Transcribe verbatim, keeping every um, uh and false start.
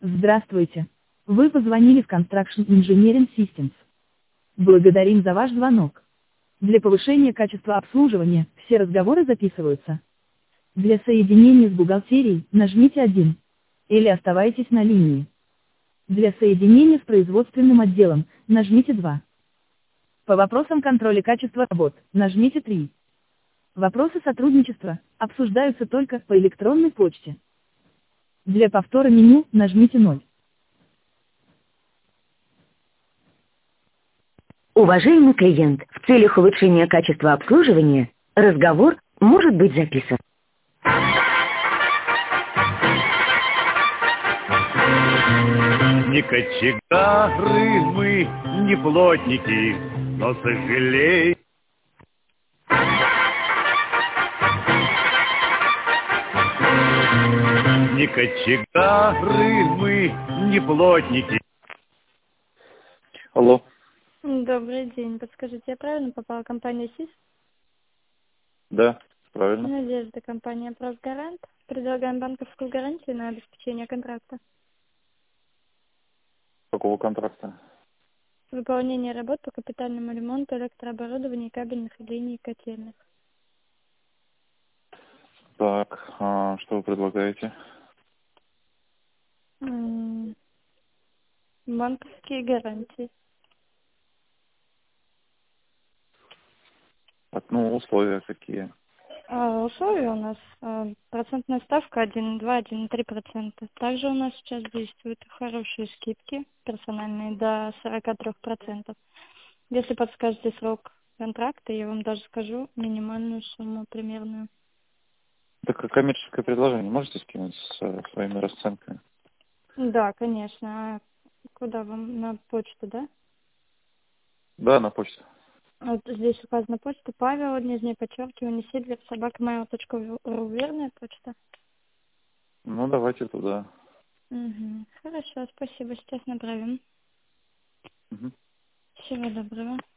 Здравствуйте. Вы позвонили в Construction Engineering Systems. Благодарим за ваш звонок. Для повышения качества обслуживания все разговоры записываются. Для соединения с бухгалтерией нажмите один. Или оставайтесь на линии. Для соединения с производственным отделом нажмите два. По вопросам контроля качества работ нажмите три. Вопросы сотрудничества обсуждаются только по электронной почте. Для повтора меню нажмите ноль. Уважаемый клиент, в целях улучшения качества обслуживания разговор может быть записан. Не кочегары мы, не плотники, но сожалеем. Не кочегары мы, не плотники. Алло. Добрый день. Подскажите, я правильно попала в компанию СИС? Да, правильно. Надежда, компания «Просгарант». Предлагаем банковскую гарантию на обеспечение контракта. Какого контракта? Выполнение работ по капитальному ремонту электрооборудования, кабельных линий и котельных. Так, а что вы предлагаете? М, Банковские гарантии. Так, ну, условия какие? А условия у нас а, процентная ставка один и два - один и три процента. Также у нас сейчас действуют хорошие скидки персональные до сорока трёх процентов. Если подскажете срок контракта, я вам даже скажу минимальную сумму примерную. Так, коммерческое предложение можете скинуть с э, своими расценками? Да, конечно. А куда вам? На почту, да? Да, на почту. Вот здесь указана почта Павел, нижнее подчеркивание, Сильвер, собака mail точка ру, верная почта? Ну, давайте туда. Угу. Хорошо, спасибо, сейчас направим. Мгм. Всего доброго.